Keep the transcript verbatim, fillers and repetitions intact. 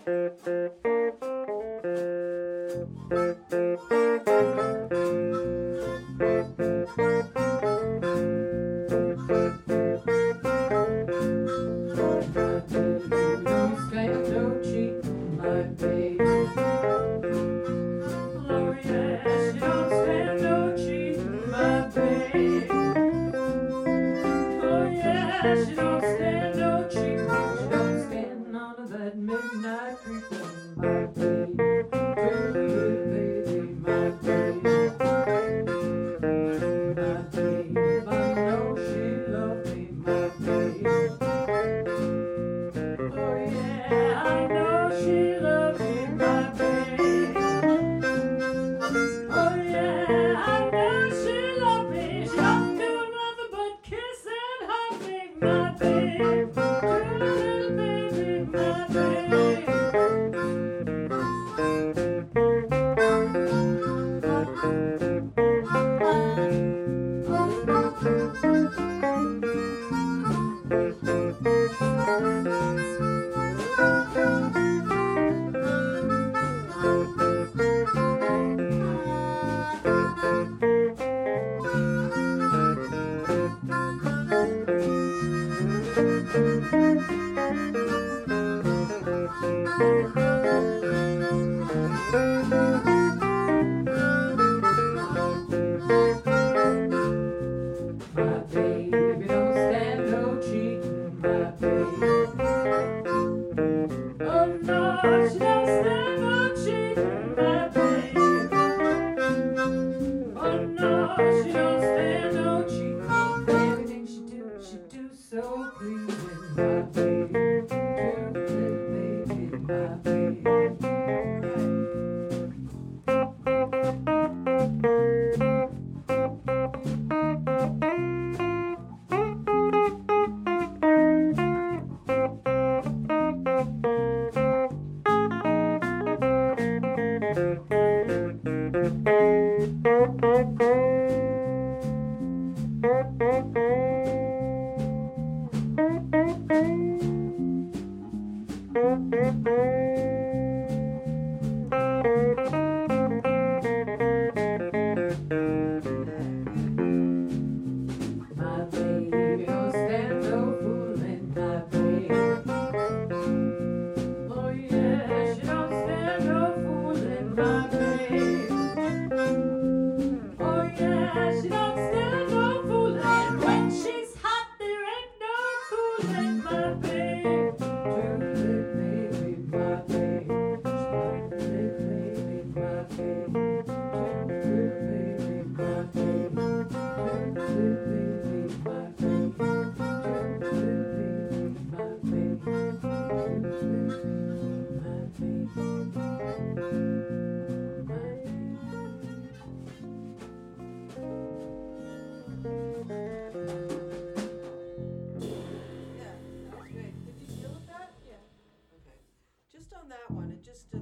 She don't stand no cheating. She don't stand none of that midnight creeping. My baby, baby, my baby, my baby. I know she loves me, my baby. Oh yeah, I know she loves me, my baby. Oh yeah, I know she loves me. She don't do nothing but kiss and hug me, my baby. Little baby, my baby. My baby don't stand no cheating, my baby. Oh no, she don't stand no cheating, my baby. Oh no, she don't stand no cheating. Everything she do, she do so pleasing, my baby. Little baby, my baby. Thank you.